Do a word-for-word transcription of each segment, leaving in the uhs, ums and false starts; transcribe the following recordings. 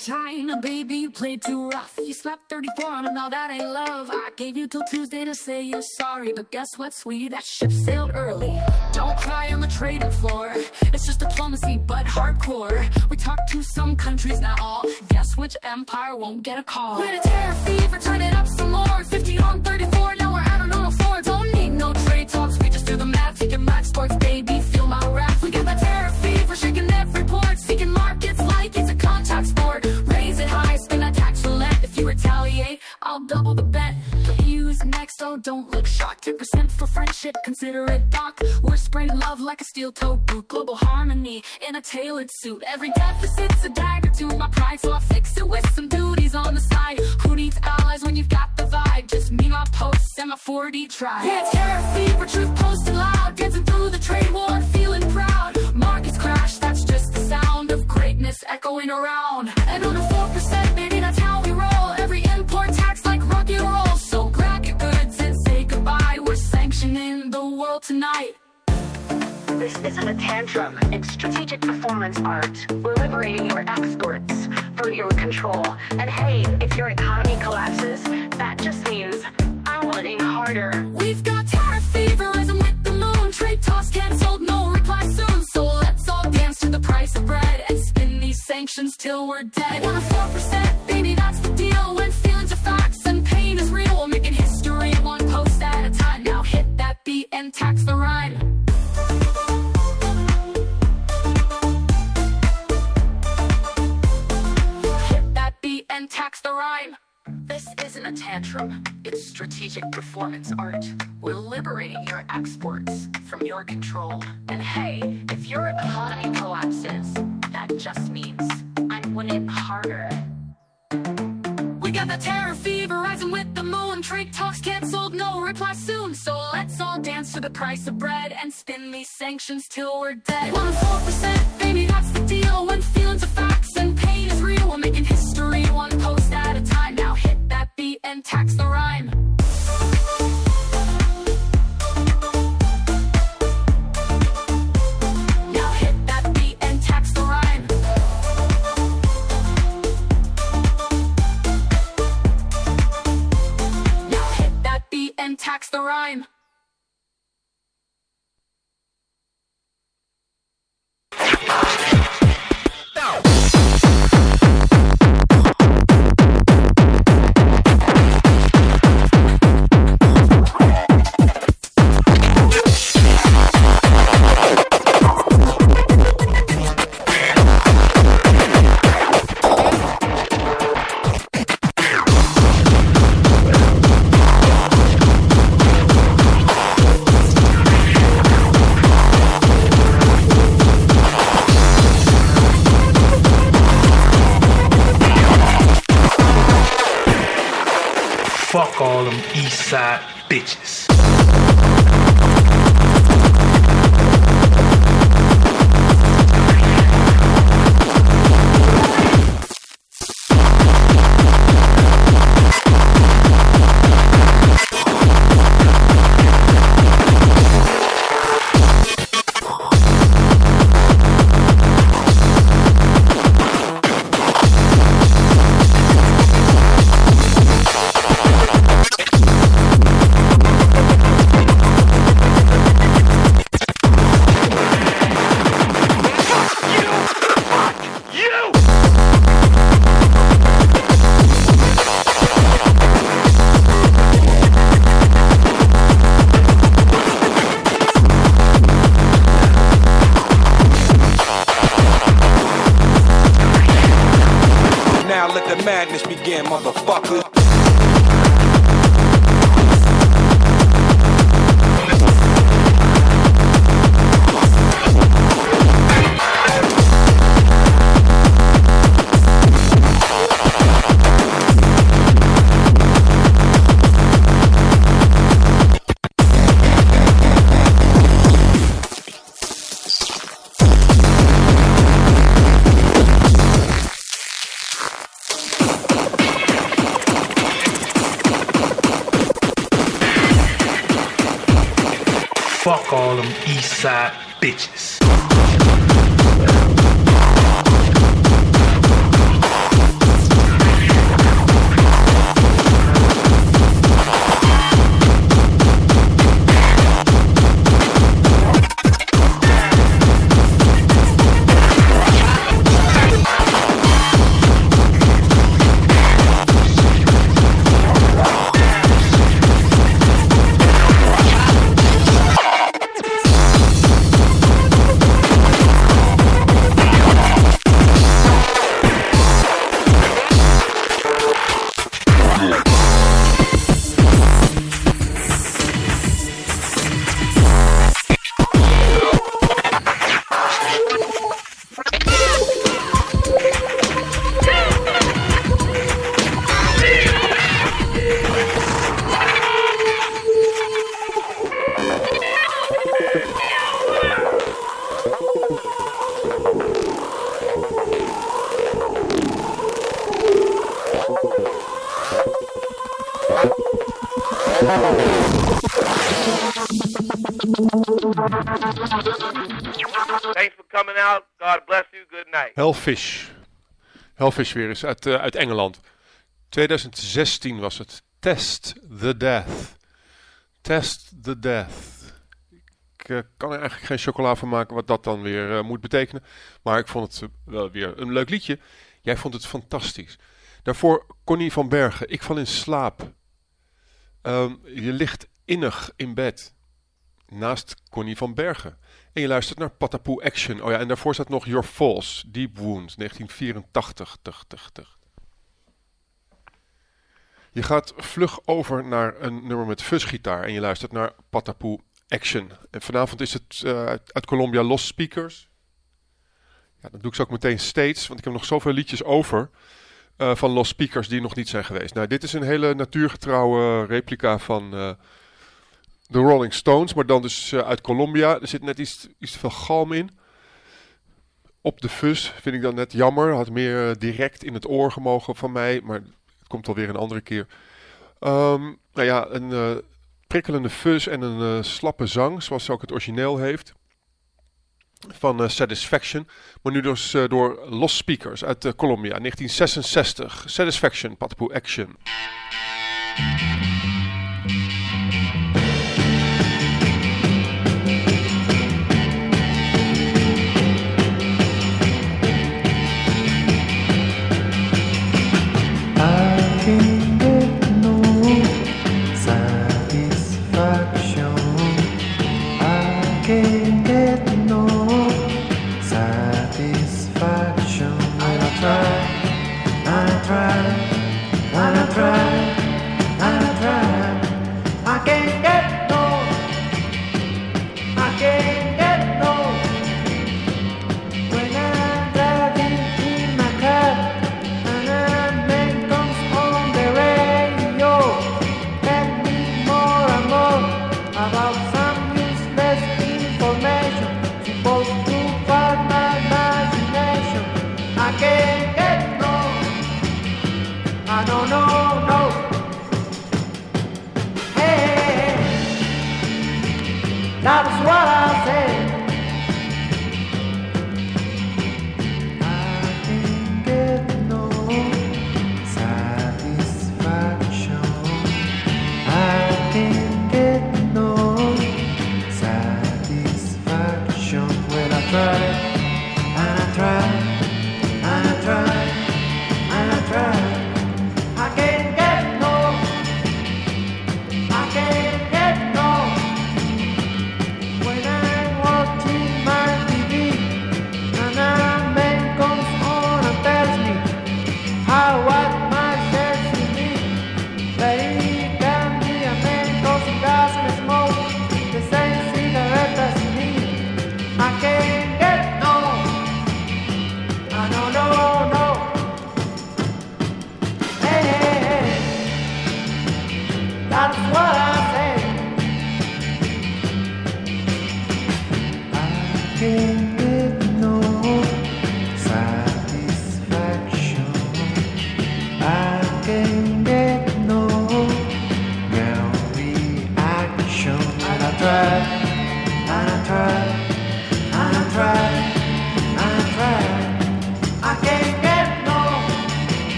China, baby, you played too rough. You slapped thirty-four on him, now that ain't love. I gave you till Tuesday to say you're sorry, but guess what, sweetie, that ship sailed early. Don't cry on the trading floor, it's just diplomacy, but hardcore. We talked to some countries now, guess which empire won't get a call. When a terror fever, turn it up some more. Fifty on thirty-four, now we're out on all four. Don't need no trade talks, we just do the math. Taking match sports, baby, feel my wrath. We got the terror fever, shaking every port. Seeking markets like it's a contact sport. Raise it high, spin that tax roulette. If you retaliate, I'll double the bet. Use next, oh don't look shocked. Ten percent for friendship, consider it doc. We're spreading love like a steel-toed boot. Global harmony in a tailored suit. Every deficit's a dagger to my pride, so I fix it with some duties on the side. Who needs allies when you've got the vibe? Just me, my posts, and my four D tribe. Yeah, it's terror fever, truth posted loud. Dancing through the trade war, feeling proud. Markets crash, that's just the sound of greatness echoing around. And on a four percent, baby, that's how we roll. Every import tax like rock and roll. So grab your goods and say goodbye. We're sanctioning the world tonight. This isn't a tantrum, it's strategic performance art. We're liberating your exports from your control. And hey, if your economy collapses, that just means I'm winning harder. We've got tariff fever, rising with the moon. Trade talks cancelled, no reply soon. So let's all dance to the price of bread and spin these sanctions till we're dead. One four percent, baby, that's the deal. When feelings are facts and pain is real, we're making history one post at a time. Now hit that beat and tax the rhyme. And tax the rhyme. This isn't a tantrum, it's strategic performance art. We're liberating your exports from your control. And hey, if your economy collapses, that just means I'm winning harder. We got the terror fever, rising with the moon. Trade talks cancelled, no reply soon. So let's all dance to the price of bread and spin these sanctions till we're dead. One four percent, baby, that's the deal. When feelings are facts and pain is real, we're making history one post at a time. Now hit that beat and tax the rhyme. Now hit that beat and tax the rhyme. Now hit that beat and tax the rhyme. Fuck all them east side bitches. Madness begin, motherfucker. Fuck all them east side bitches. Thanks for coming out. God bless you. Good night. Hellfish. Hellfish weer eens uit, uh, uit Engeland. twintig zestien was het. Test the Death. Test the Death. Ik uh, kan er eigenlijk geen chocola van maken wat dat dan weer uh, moet betekenen. Maar ik vond het uh, wel weer een leuk liedje. Jij vond het fantastisch. Daarvoor Connie van Bergen. Ik val in slaap. Um, je ligt innig in bed. Naast Connie van Bergen. En je luistert naar Patapoe Action. Oh ja, en daarvoor staat nog Your Falls, Deep Wound, negentien vierentachtig. Tch, tch, tch. Je gaat vlug over naar een nummer met fuzzgitaar en je luistert naar Patapoe Action. En vanavond is het uh, uit, uit Colombia Lost Speakers. Ja, dan doe ik ze ook meteen steeds, want ik heb nog zoveel liedjes over uh, van Lost Speakers die nog niet zijn geweest. Nou, dit is een hele natuurgetrouwe replica van uh, de Rolling Stones, maar dan dus uh, uit Colombia. Er zit net iets, iets te veel galm in. Op de fuzz vind ik dan net jammer. Had meer uh, direct in het oor gemogen van mij, maar het komt alweer een andere keer. Um, nou ja, een uh, prikkelende fuzz en een uh, slappe zang, zoals ze ook het origineel heeft. Van uh, Satisfaction, maar nu dus uh, door Lost Speakers uit uh, Colombia, negentien zesenzestig. Satisfaction, Patapoe Action.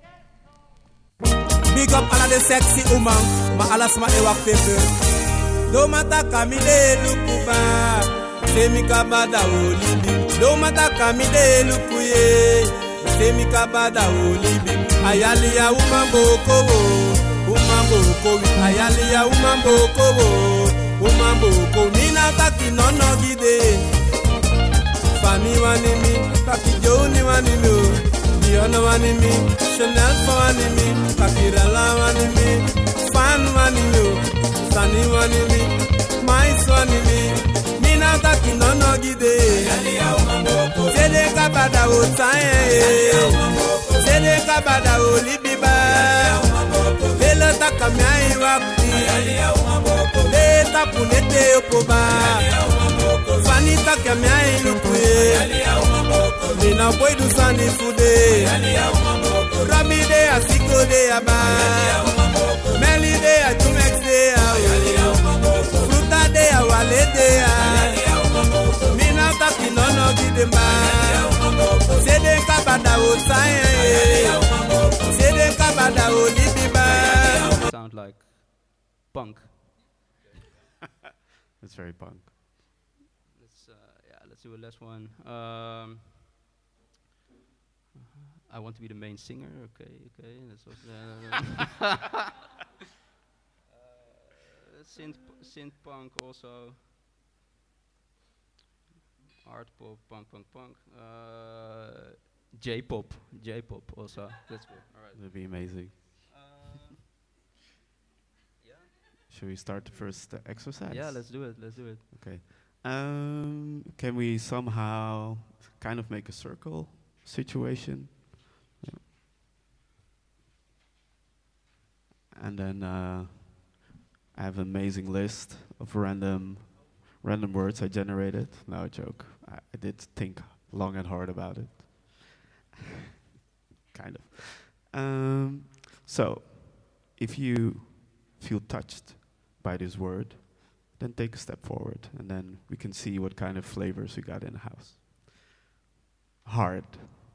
Sexy woman, ma alas ma ewak pepe. No matter kamide lukuba, semi kabada olibi. No matter kamide lukuye, semi kabada olibi. Ayalia umambo kowo, umambo kowi. Ayalia umambo kowo, umambo kowi. Nina taki nono gide. Fani wanimi, taki joni wanimi, Diona wanimi, Chanel for wanimi, Kakirala wanimi, Fan wanimi, Sani wanimi, Mais wanimi, Nina taki nono gide. Sede kabada o taye, Sede kabada o libiba, Velo takamai wakti, Leta punete opoba, Fani takamai lukuye, Nina boy du sani fude, Rami de a siko de a ba, Meli de a tumex de a, Fruta de a wale de a, Nina taki nono gidemba, Sede kabada o saye, Sede kabada o libiba. Sound like punk. It's very punk. Let's uh, yeah, let's do a last one. Um, I want to be the main singer. Okay, okay. That's also uh, uh, synth synth punk also. Art pop, punk, punk, punk. Uh, J-pop, J-pop also. That's good. All right. That'd be amazing. Um, yeah. Should we start the first uh, exercise? Yeah, let's do it. Let's do it. Okay. Um, can we somehow kind of make a circle situation? Yeah. And then uh, I have an amazing list of random random words I generated. No joke. I, I did think long and hard about it. Kind of. Um, so, if you feel touched by this word, then take a step forward, and then we can see what kind of flavors we got in the house. Hard.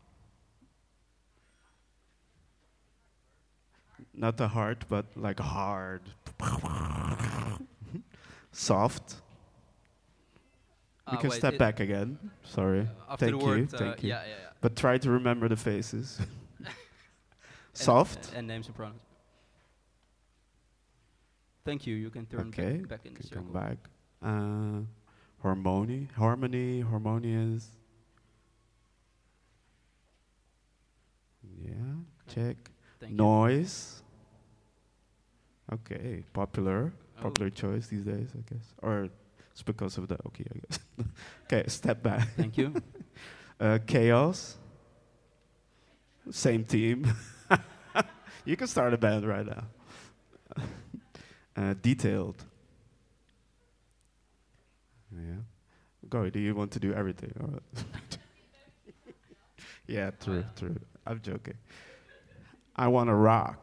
Not the heart, but like hard. Soft. We Ah, can wait, step it- back again. Sorry. After Thank the you. word, uh, Thank you. yeah, yeah, yeah. But try to remember the faces. Soft. And, and names and pronouns. Thank you. You can turn Okay. back, back in the can circle. come back. Uh, harmony. Harmony. Harmonious. Yeah. Check. Thank you. Noise. Okay. Popular. Oh. Popular choice these days, I guess. Or it's because of the okay, I guess. Okay. Step back. Thank you. Uh, chaos. Same team. You can start a band right now. uh, detailed. Yeah. Go. Do you want to do everything? Or yeah. True. True. I'm joking. I want to rock.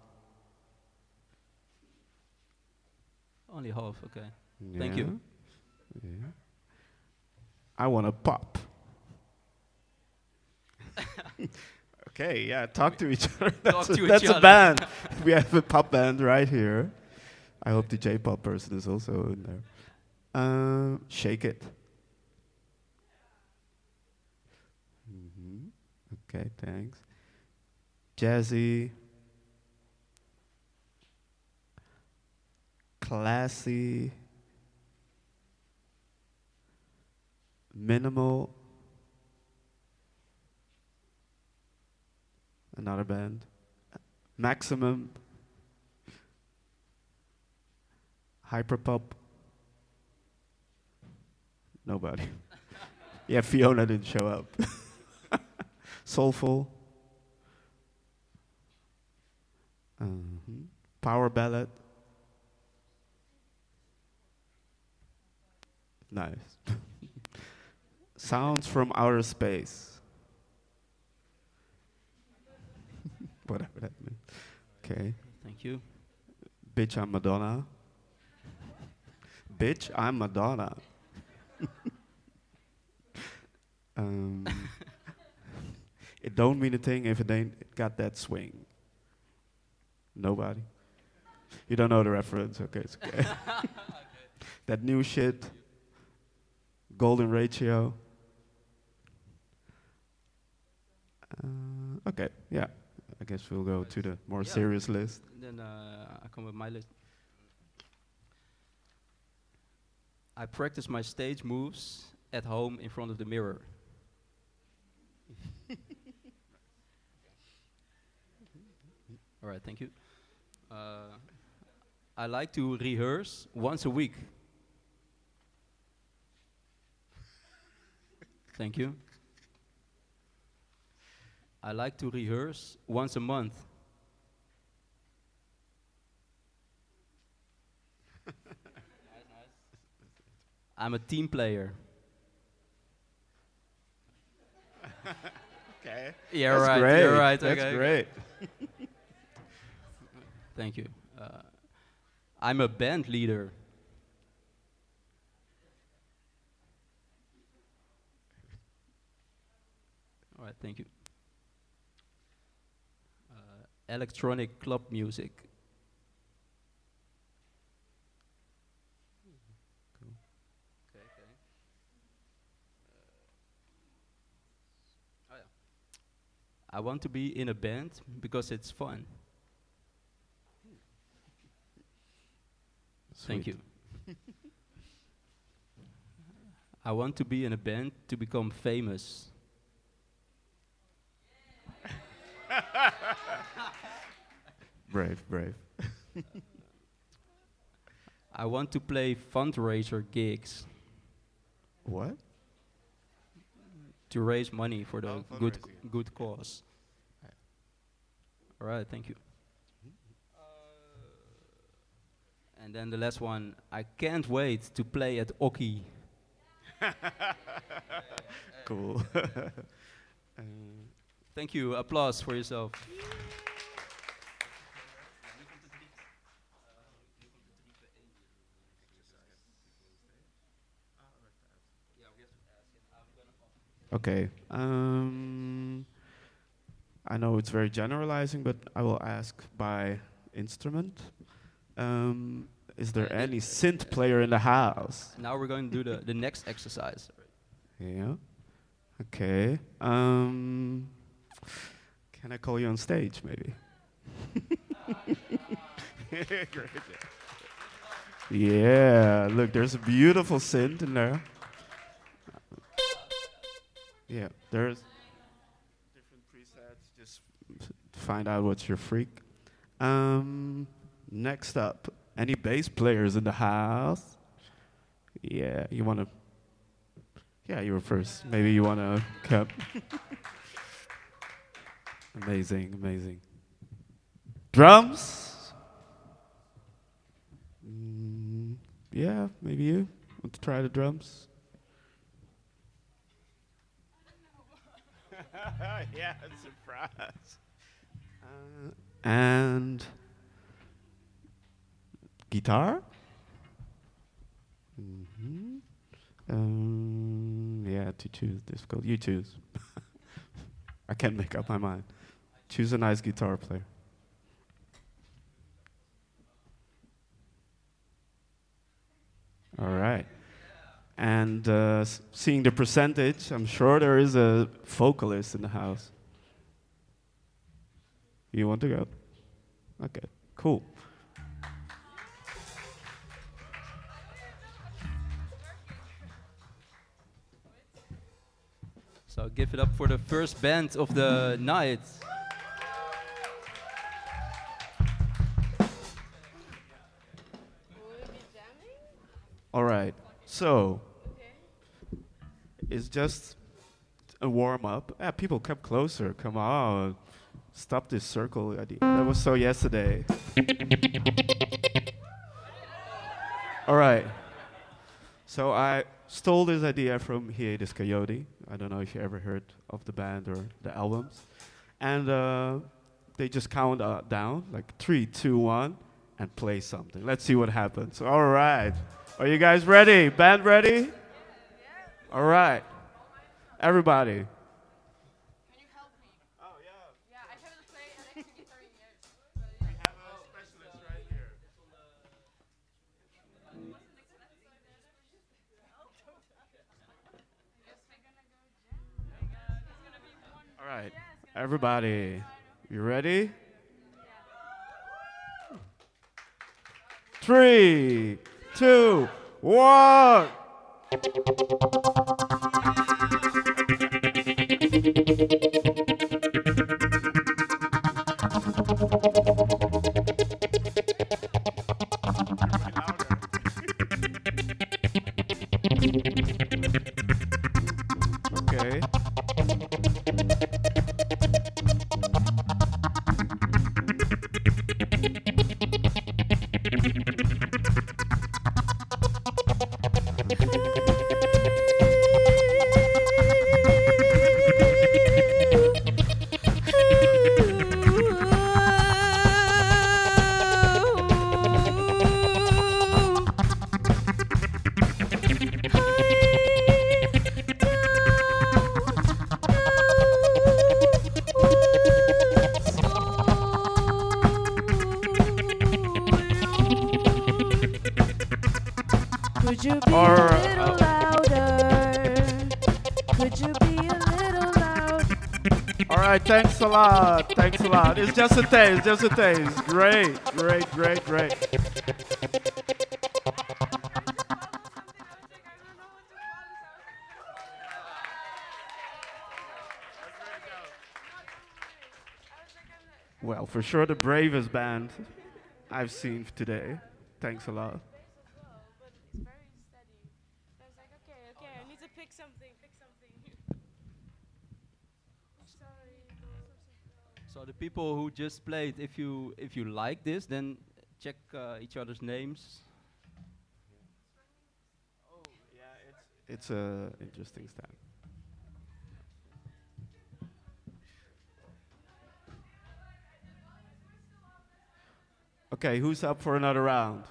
Only half. Okay. Thank you. Yeah. I want to pop. Okay, yeah, talk to each other. That's, Talk a, to that's each a other. band. We have a pop band right here. I hope the J-pop person is also in there. Uh, shake it. Mm-hmm. Okay, thanks. Jazzy. Classy. Minimal. Another band. Maximum. Hyperpop. Nobody. Yeah, Fiona didn't show up. Soulful. Uh-huh. Power ballad. Nice. Sounds from outer space. Whatever that means. Okay. Thank you. Bitch, I'm Madonna. Bitch, I'm Madonna. um, it don't mean a thing if it ain't got that swing. Nobody. You don't know the reference. Okay, it's okay. that new shit, golden ratio. Uh, okay, yeah. I guess we'll go to the more Yeah. serious list. Then uh, I come with my list. I practice my stage moves at home in front of the mirror. All right, thank you. Uh, I like to rehearse once a week. Thank you. I like to rehearse once a month. I'm a team player. Okay. Yeah, That's right. great. You're right. That's okay. great. Thank you. Uh, I'm a band leader. All right, thank you. Uh, electronic club music. Cool. Okay, okay. Uh, oh yeah. I want to be in a band because it's fun. Thank Sweet. you. I want to be in a band to become famous. Brave, brave. I want to play fundraiser gigs What? to raise money for the Oh, good fundraising. good cause. All right, thank you. And then the last one, I can't wait to play at Oki. Cool. uh, Thank you. Applause for yourself. okay. Um, I know it's very generalizing, but I will ask by instrument. Um, is there Uh, any synth player in the house? Now we're going to do the, the next exercise. Yeah. Okay. Um, can I call you on stage, maybe? Great. Yeah. Look, there's a beautiful synth in there. Yeah. There's different presets. Just f- find out what's your freak. Um, next up, any bass players in the house? Yeah. You want to? Yeah, you were first. Maybe you want to come. Amazing, amazing. Drums? Mm, yeah, maybe you want to try the drums? Yeah, surprise. Uh, and guitar? Mm-hmm. Um, yeah, to choose difficult. You choose. I can't make up my mind. Choose a nice guitar player. All right. And uh, s- seeing the percentage, I'm sure there is a vocalist in the house. You want to go? Okay, cool. So give it up for the first band of the night. All right. So it's just a warm up. Ah, people come closer. Come on. Stop this circle idea. That was so yesterday. All right. So I stole this idea from Hiatus Coyote. I don't know if you ever heard of the band or the albums. And uh, they just count uh, down, like three, two, one, and play something. Let's see what happens. All right. Are you guys ready? Band ready? All right. Everybody. right, everybody, you ready? Three, two, one. Okay. Could you be Or, a little uh, louder? Could you be a little louder? All right, thanks a lot. Thanks a lot. It's just a taste, just a taste. Great, great, great, great. Well, for sure the bravest band I've seen today. Thanks a lot. But it's very steady. I was like, okay, okay, I need to pick something, pick something. Sorry. So the people who just played, if you if you like this, then check uh, each other's names. It's a interesting stand. Okay, who's up for another round?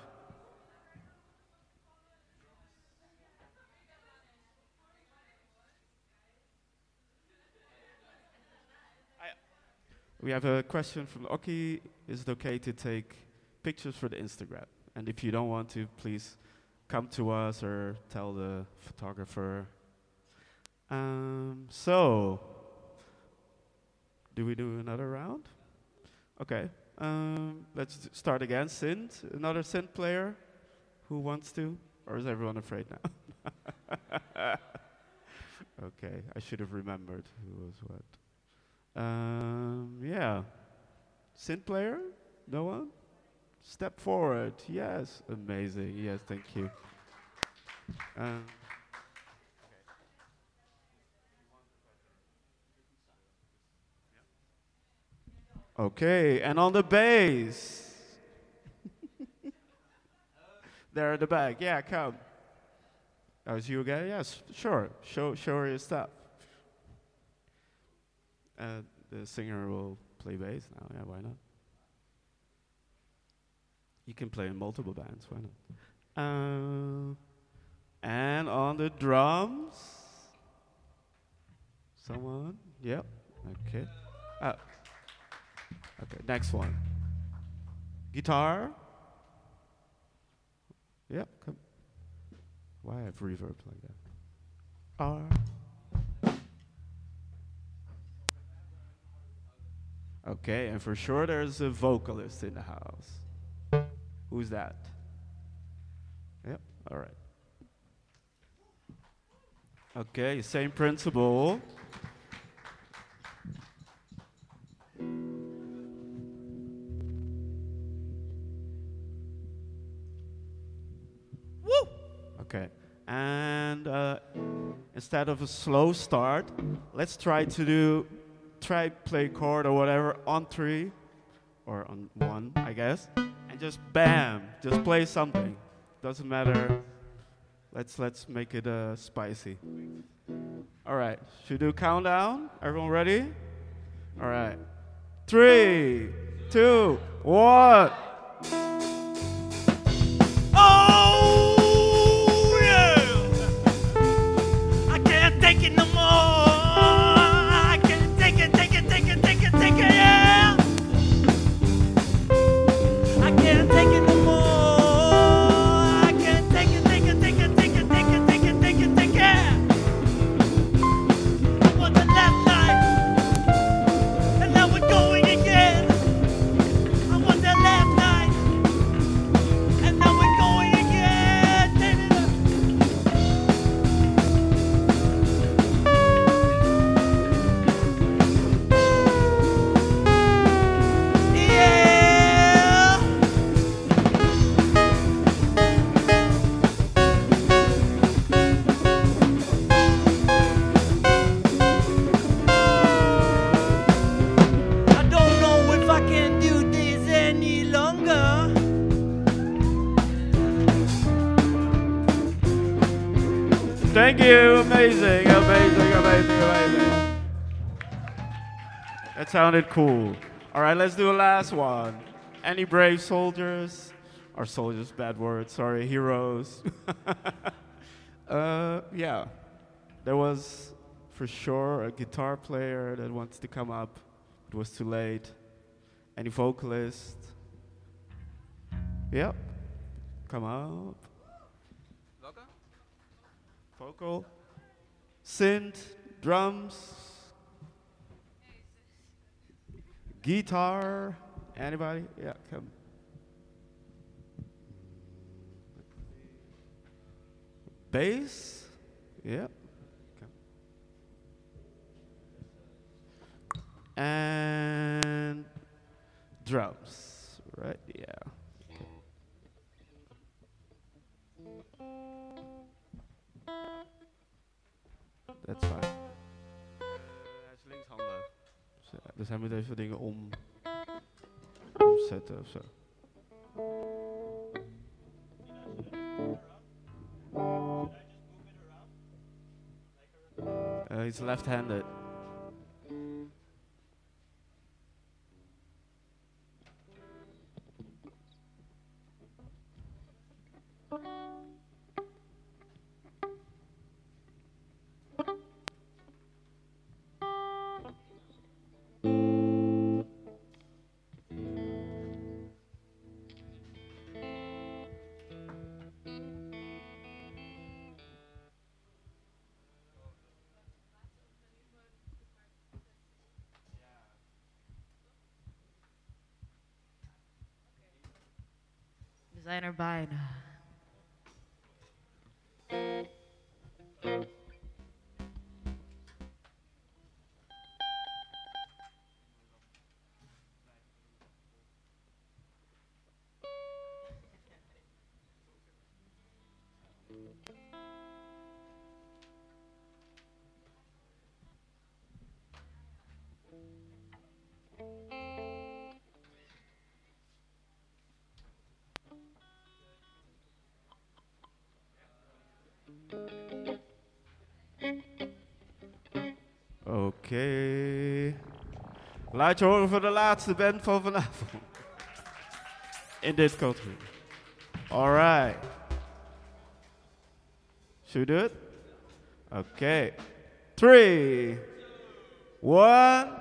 We have a question from Oki. Is it okay to take pictures for the Instagram? And if you don't want to, please come to us or tell the photographer. Um, so, do we do another round? Okay. Um, let's d- start again. Synth, another synth player who wants to, or is everyone afraid now? Okay, I should have remembered who was what. Um, yeah, synth player, no one. Step forward. Yes, amazing. Yes, thank you. Um, Okay, and on the bass. There at the back. Yeah, come. Oh, it's you again? Yes, sure. Show, show her your stuff. Uh, the singer will play bass now. Yeah, why not? You can play in multiple bands. Why not? Uh, and on the drums. Someone? Yep. Okay. Uh, Okay, next one. Guitar. Yep, come. Why have reverb like that? R. Okay, and for sure there's a vocalist in the house. Who's that? Yep, all right. Okay, same principle. Okay, and uh, instead of a slow start, let's try to do, try play chord or whatever on three, or on one, I guess, and just bam, just play something. Doesn't matter. Let's let's make it uh, spicy. All right, should we do countdown? Everyone ready? All right, three, two, one. Take it no more. I can't take it, take it, take it, take it, take it, yeah. I can't take it no more. I can't take it, take it, take it, take it, take it, take it, take it, take it. Was the last night? Thank you. Amazing, amazing, amazing, amazing. That sounded cool. All right, let's do a last one. Any brave soldiers? Or soldiers, bad word, sorry, heroes. uh, yeah. There was, for sure, a guitar player that wants to come up. It was too late. Any vocalist? Yep. Come up. Vocal. Synth. Drums. Guitar. Anybody? Yeah, come. Bass. Yeah. And drums, right? Yeah. That's fine. Uh, hij is linkshandig. Dus hij moet even dingen om, omzetten of zo. Uh, he's left-handed. We zijn er bijna. Oké. Okay. Laat je horen voor de laatste band van vanavond. In dit country. Alright. Should we do it? Oké. Okay. Three. One.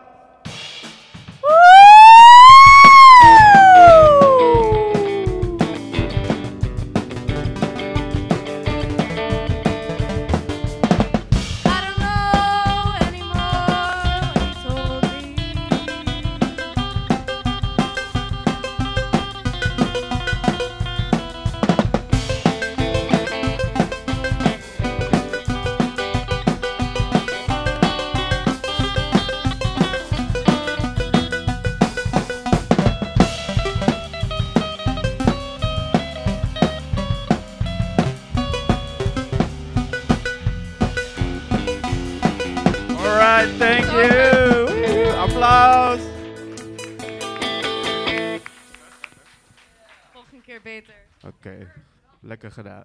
Thank you. Applaus. Volgende keer beter. Oké, okay. Lekker gedaan.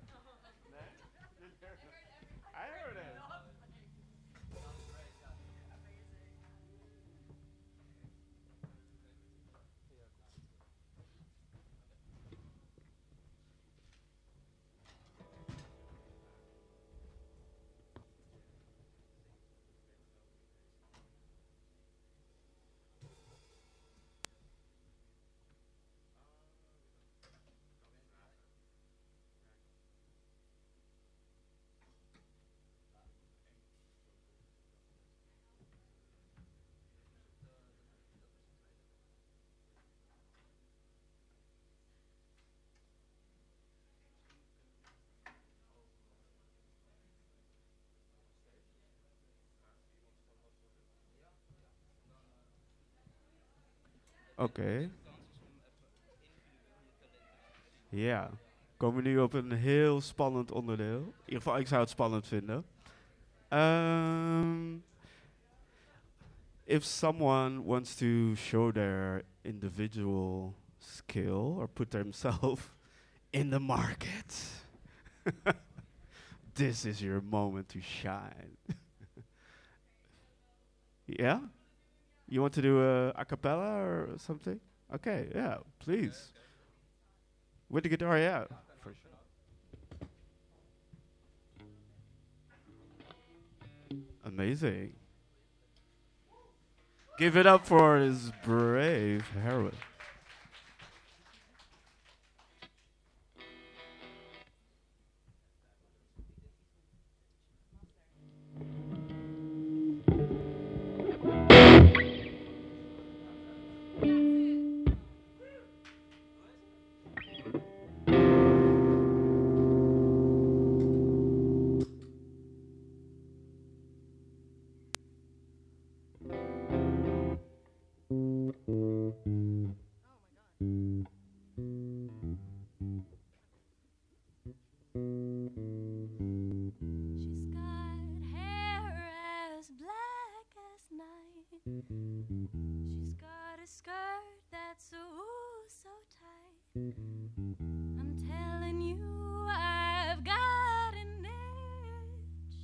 Oké. Okay. Ja. Komen we nu op een heel spannend onderdeel. In ieder geval, ik zou het spannend vinden. Um, if someone wants to show their individual skill or put themselves in the market, this is your moment to shine. Yeah? You want to do a a cappella or something? Okay, yeah, please. With the guitar, yeah. For sure. Amazing. Give it up for his brave heroine. She's got a skirt that's oh so tight. I'm telling you, I've got an itch.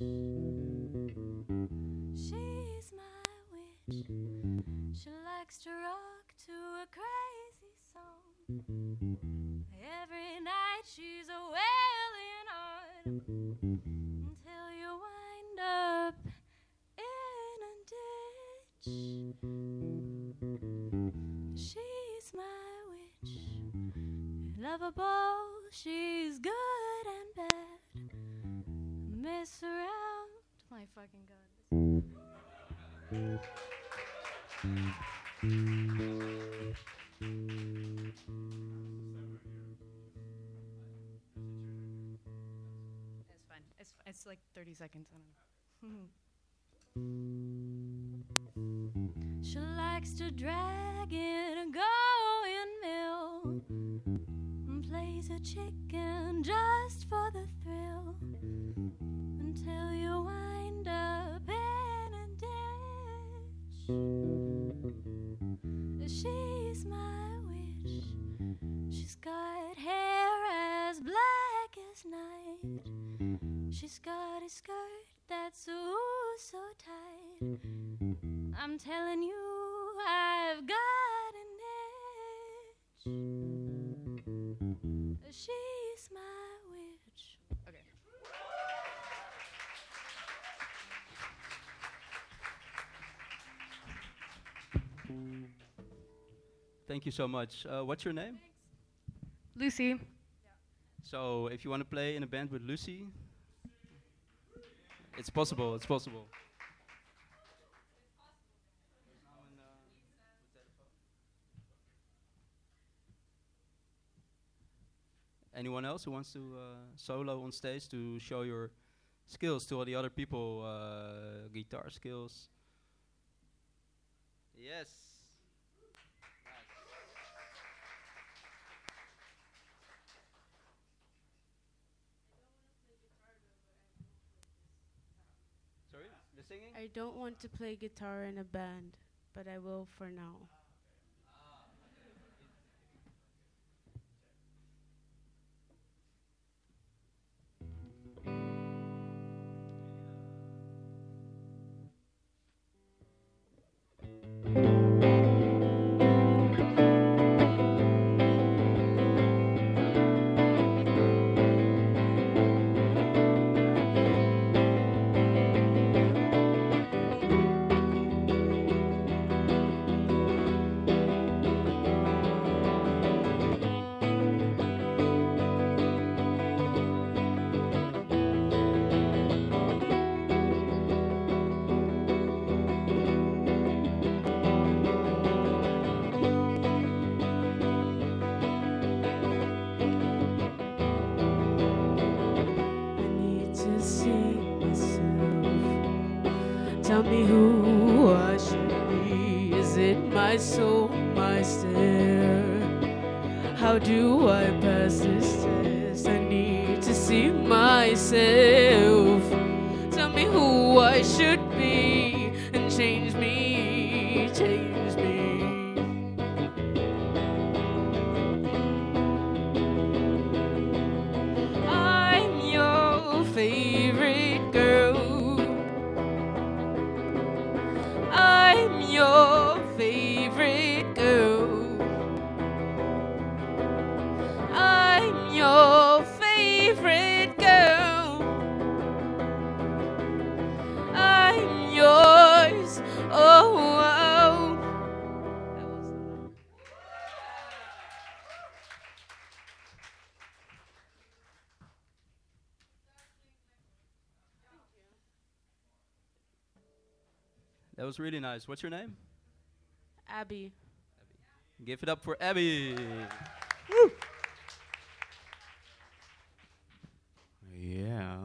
She's my witch. She likes to rock to a crazy song. Every night she's a wailing on until you wind up in a ditch. She's my witch, lovable, she's good and bad. Mess around, my fucking god. It's fine. It's it's like thirty seconds. I don't know. She likes to drag in a going mill and plays a chicken just for the thrill until you wind up in a ditch. She's my witch. She's got hair as black as night. She's got a skirt that's ooh so tight. I'm telling you, I've got an itch. She's my witch. Okay. Thank you so much. Uh, what's your name? Lucy. So, if you want to play in a band with Lucy, it's possible. It's possible. Anyone else who wants to uh, solo on stage to show your skills to all the other people, uh, guitar skills? Yes. Sorry, the singing? I don't want to play guitar in a band, but I will for now. Tell me who I should be. Is it my soul, my stare? How do I pass this test? I need to see myself. Tell me who I should be and change me, change me. I'm your favorite That was really nice. What's your name? Abby. Give it up for Abby. Yeah.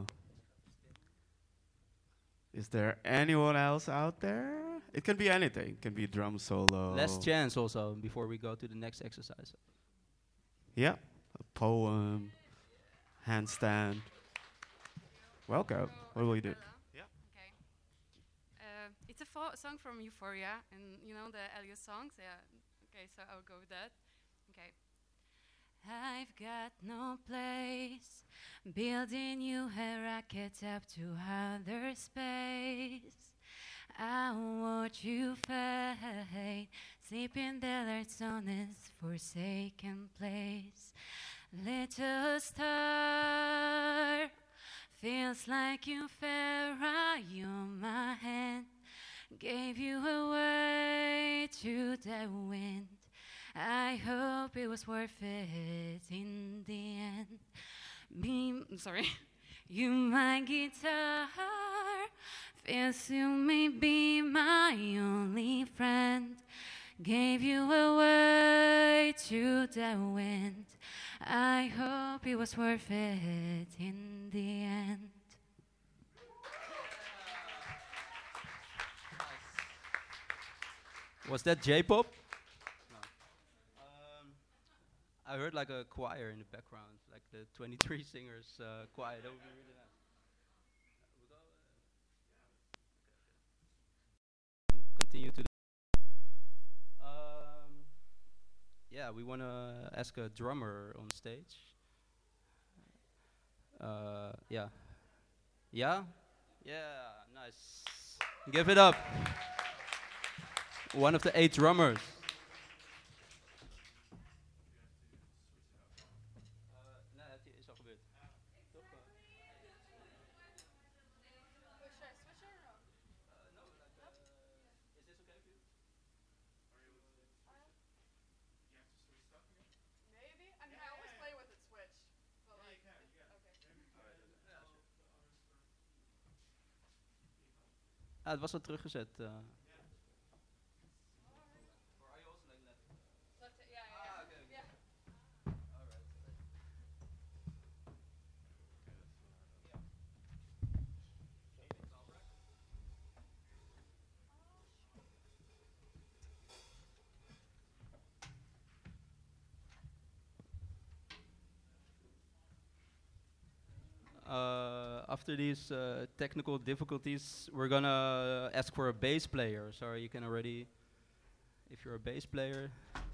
Is there anyone else out there? It can be anything. It can be drum solo. Last chance also before we go to the next exercise. Yeah. A poem. Handstand. Welcome. What will you do? Yeah. Okay. Uh, it's a fo- song from Euphoria, and you know the Elliot songs. Yeah. Okay, so I'll go with that. Okay. I've got no place, building you a rocket up to outer space. I watch you fade, sleeping the lights on this forsaken place. Little star, feels like you fell right on my hand. Gave you away to the wind. I hope it was worth it in the end. Be, sorry. You, my guitar, feels you may be my only friend. Gave you away to the wind. I hope it was worth it in the end. Was that J-pop? No. Um, I heard like a choir in the background, like the twenty-three singers uh, choir. That would be really nice. Continue to. The um, yeah, we want to ask a drummer on stage. Uh, yeah. Yeah? Yeah, nice. Give it up. One of the eight drummers. Ah, het was al teruggezet. Uh. Uh, after these uh, technical difficulties, we're gonna ask for a bass player. So you can already, if you're a bass player.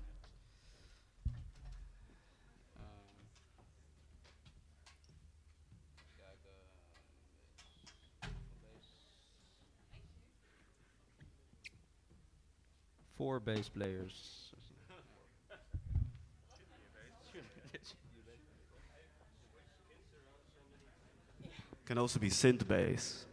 Four bass players. Can also be synth bass.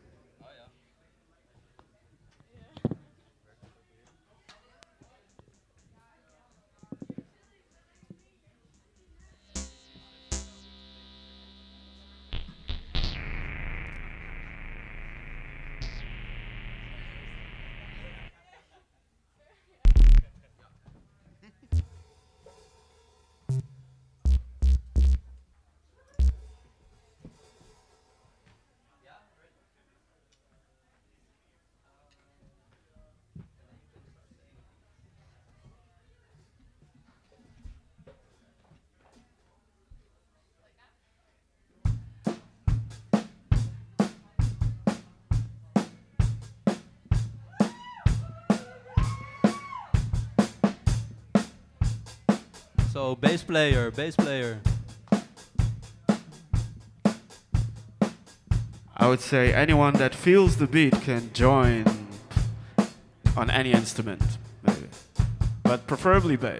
So bass player, bass player. I would say anyone that feels the beat can join on any instrument, maybe, but preferably bass.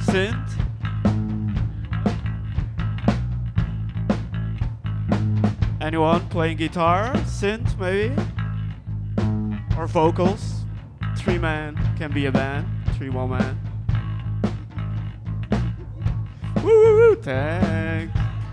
synth. Anyone playing guitar, synth maybe? Or vocals? Three man can be a band, three one man. Woo woo woo, thanks.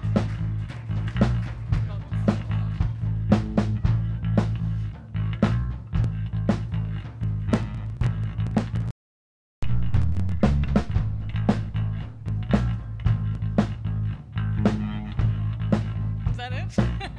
Is that it?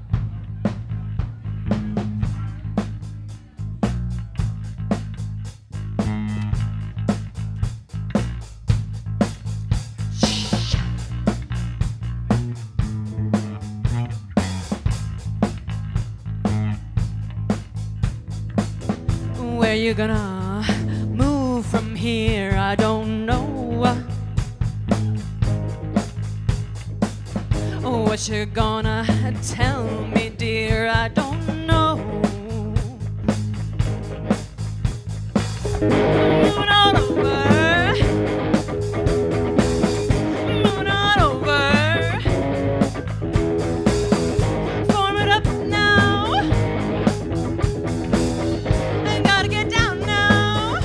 Where you gonna move from here? I don't know. What you gonna tell me, dear? I don't know. Moving on over. Moving on over. Form it up now. I gotta get down now.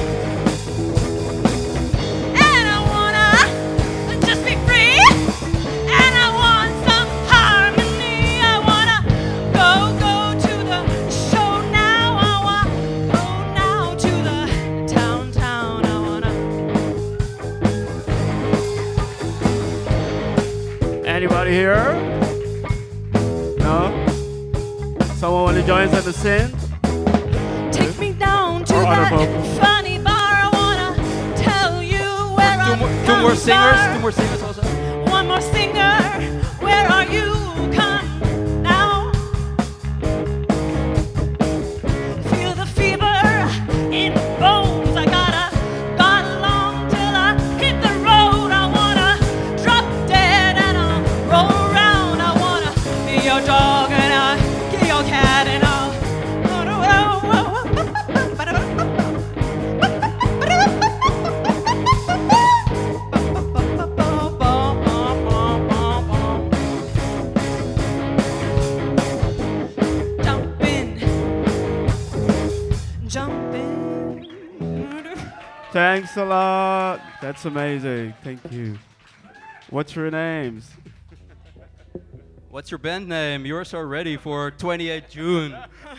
And I wanna just be free. And I want some harmony. I wanna go, go to the show now. I wanna go now to the town, town. I wanna. Anybody here? No? Someone want to join us at the synth? Take me down to Or other that vocals. funny bar. I wanna tell you where Two I'm more, two come more singers. far. Two more singers also. One more singer, where are you? Come now. Feel the fever in the bones. I gotta go along till I hit the road. I wanna drop dead and I'll roll around. I wanna be your dog and I'll get your cat and I'll. Jumping. Thanks a lot. That's amazing. Thank you. What's your names? What's your band name? Yours are ready for twenty-eighth June.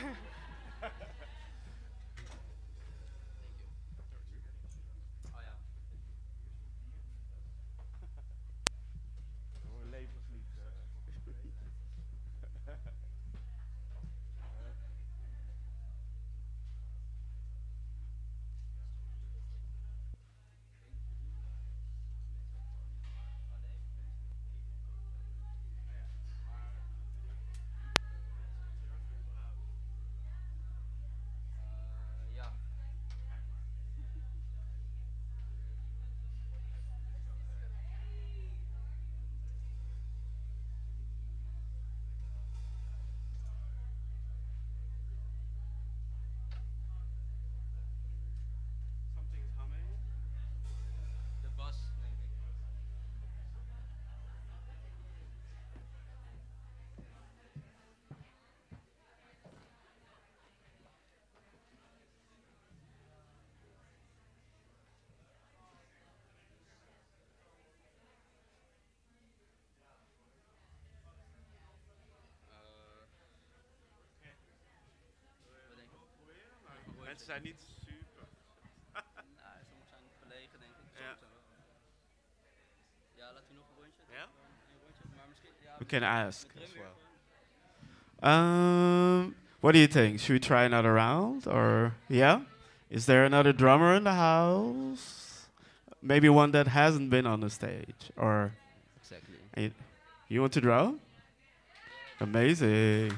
Mensen zijn niet super. Nou, sommige zijn verlegen, denk ik. Ja. Sommige zijn wel- Ja, laten we nog een rondje. Ja? Een rondje, maar misschien. Ja, We can ask met as drum well. weer. Um, what do you think? Should we try another round, or yeah? Is there another drummer in the house? Maybe one that hasn't been on the stage, or Exactly. you, you want to drum? Amazing.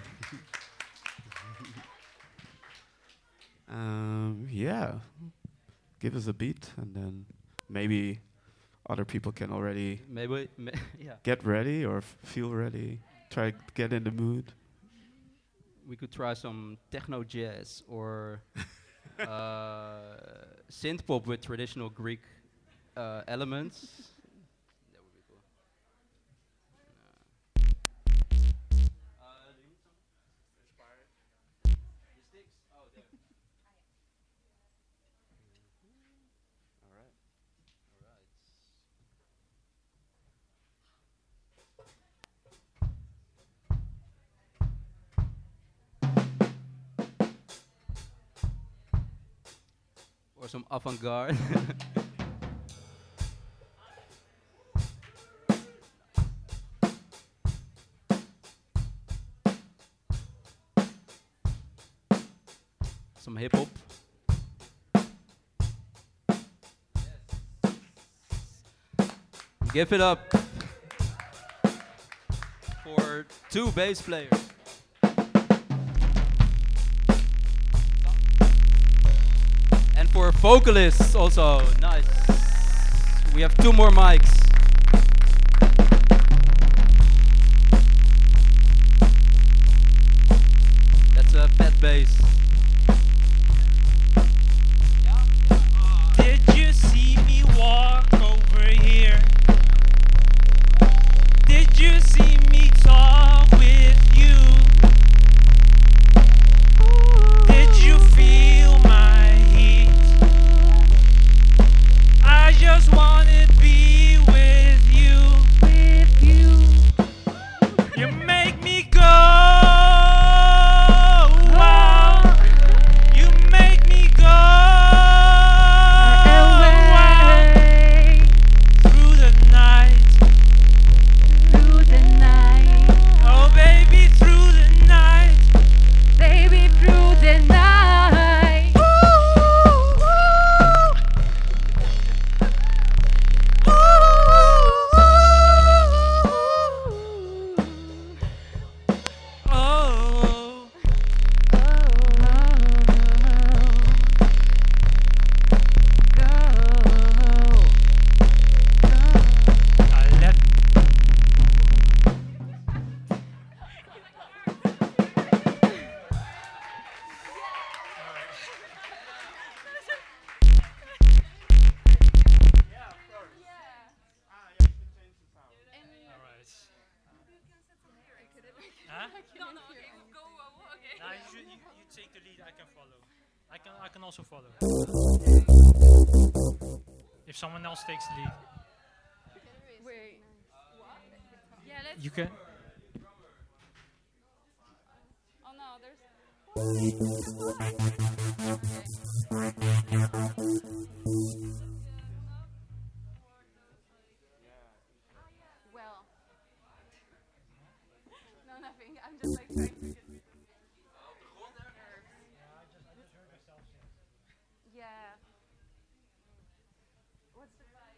um, yeah. Give us a beat, and then maybe other people can already Maybe, ma- yeah. get ready or f- feel ready. Try to get in the mood. We could try some techno jazz or uh, synth pop with traditional Greek uh, elements. or some avant-garde. Some hip hop. Give it up for two bass players. And for vocalists also. Nice. We have two more mics. That's a fat bass. Did you see me walk over here? Did you see me talk with you? Did you feel my heat? I just wanna be with you. With you. You make me go. Wow. You make me go. Away. Through the night. Through the night. Oh baby, through the night. Baby, through the night. Ooh, ooh. Ooh, ooh. Oh. I let Huh? No, no, okay, go, uh, okay. Nah, you, should, you, you take the lead, I can follow. I can, I can also follow. If someone else takes the lead, Wait. Yeah, let's. you can. Oh no, there's. Well. No, nothing. I'm just like trying to get. Yeah. What's the vibe?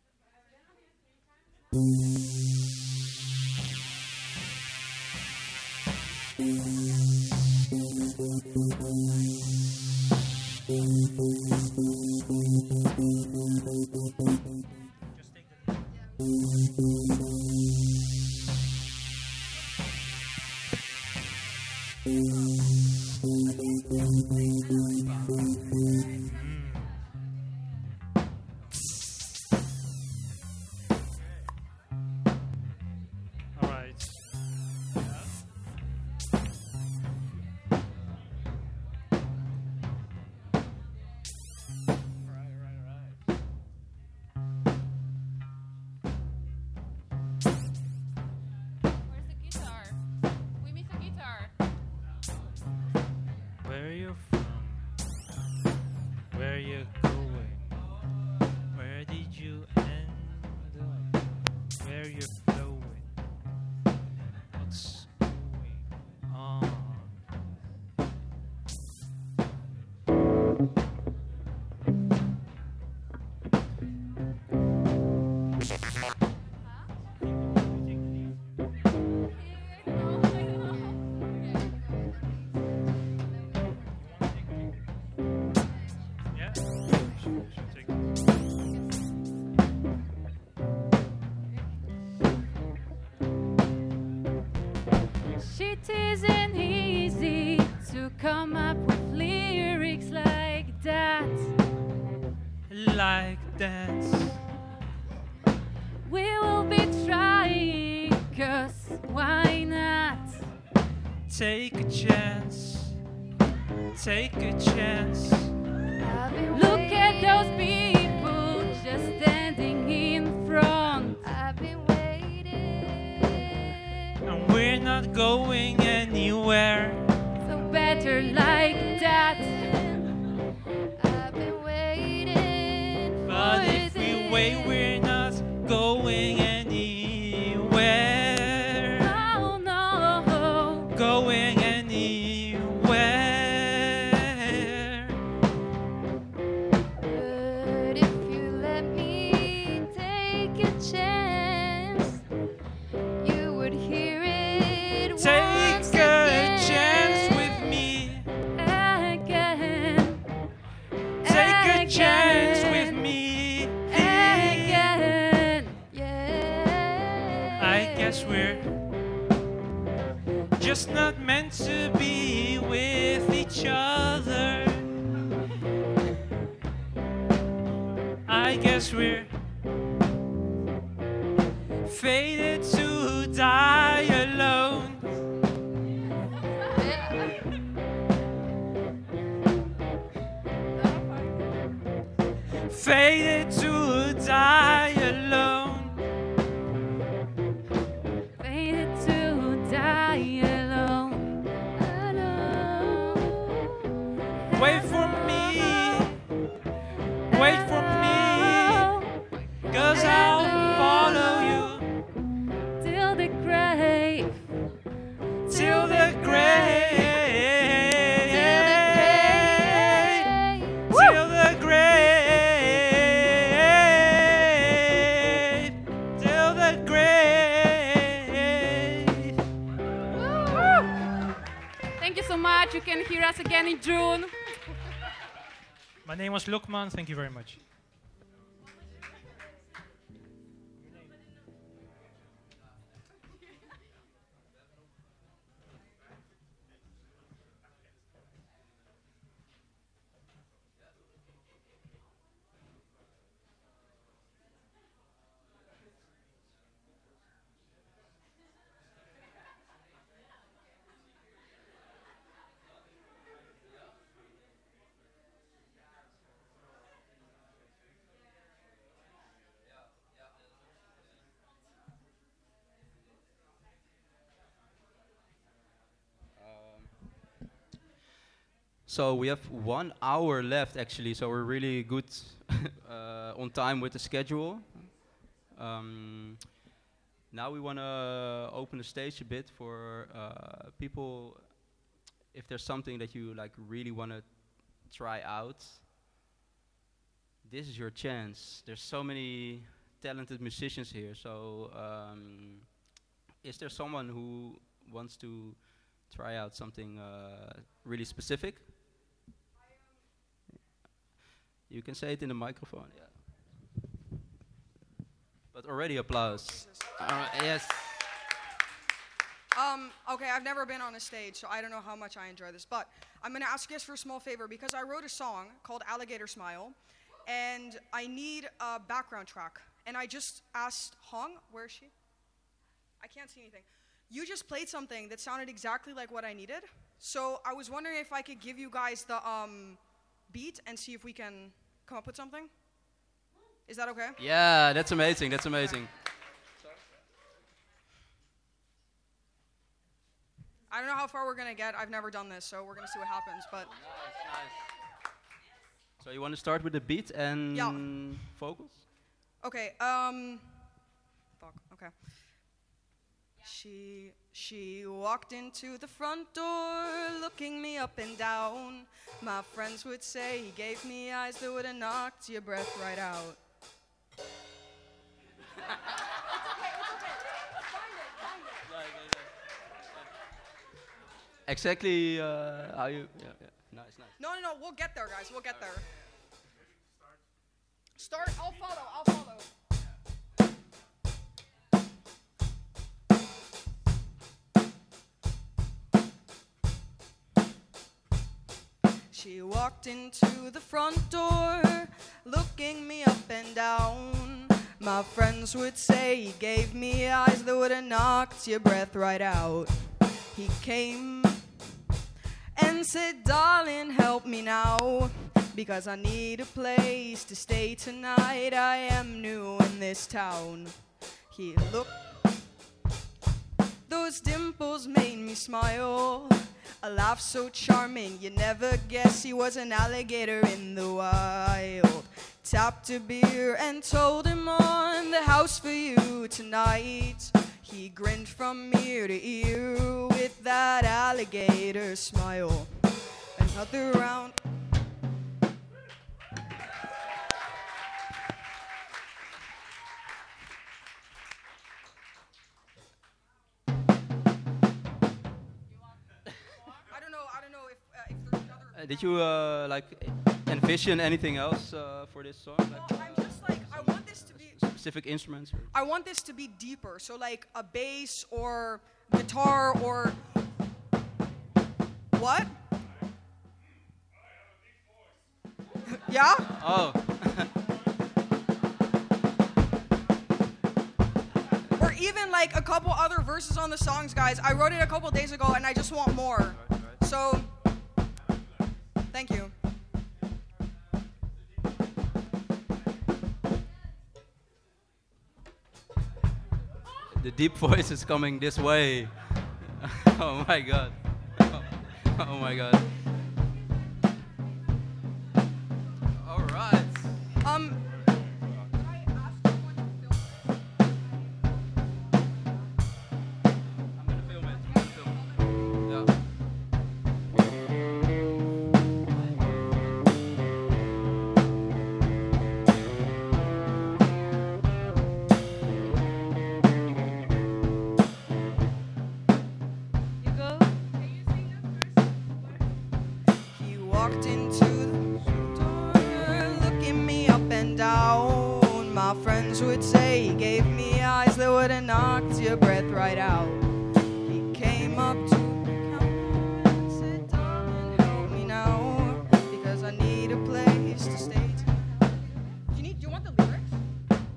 All right. Where's the guitar? We miss a guitar. Where are you from? Where are you going? Where did you end up? Where are you flowing? What's going on? Yeah? Should, should take Shit isn't easy to come up with lyrics like that. like that. We will be trying, cause why not? Take a chance. Take a chance. Look at those people just standing in front. I've been waiting. And we're not going anywhere. So better like that. I've been waiting. guess we're just not meant to be with each other. I guess we're fated to die alone. Fated to die alone. Fated to die alone. Alone. Wait for me. Wait for me. 'Cause I'll follow you till the grave. till the grave. Till the grave. Till the grave. Thank you so much. You can hear us again in June. My name was Lukman. Thank you very much. So we have one hour left, actually, so we're really good uh, on time with the schedule. Um, now we want to open the stage a bit for uh, people. If there's something that you like really want to try out, this is your chance. There's so many talented musicians here. So um, is there someone who wants to try out something uh, really specific? You can say it in the microphone, yeah. But already applause. Uh, yes. Um, okay, I've never been on a stage, so I don't know how much I enjoy this. But I'm going to ask you guys for a small favor because I wrote a song called Alligator Smile, and I need a background track. And I just asked Hong, where is she? I can't see anything. You just played something that sounded exactly like what I needed. So I was wondering if I could give you guys the um, beat and see if we can come up with something. Is that okay? Yeah, that's amazing. That's amazing. I don't know how far we're going to get. I've never done this, so we're going to see what happens. But So you want to start with the beat and Yeah. vocals? Okay, um, fuck, okay. She, she walked into the front door, looking me up and down. My friends would say he gave me eyes that would have knocked your breath right out. Exactly uh, how you... Yeah, yeah. Nice, nice. No, no, no, we'll get there, guys, we'll get there. Start, I'll follow, I'll follow. She walked into the front door, looking me up and down. My friends would say he gave me eyes that would have knocked your breath right out. He came and said, darling, help me now, because I need a place to stay tonight. I am new in this town. He looked, those dimples made me smile. A laugh so charming, you never guess he was an alligator in the wild. Tapped a beer and told him on the house for you tonight. He grinned from ear to ear with that alligator smile. Another round. Uh, did you uh, like envision anything else uh, for this song? Like, I'm just like, I want this to be... specific instruments? Or? I want this to be deeper, so like a bass or guitar or what? Yeah? Oh. Or even like a couple other verses on the songs, guys. I wrote it a couple days ago and I just want more. So, thank you. The deep voice is coming this way. Oh my god. Oh, oh my god. Alright. Um, He walked into the store, looking me up and down. My friends would say he gave me eyes that would have knocked your breath right out. He came up to the counter and said, "Darling, help me now, because I need a place to stay."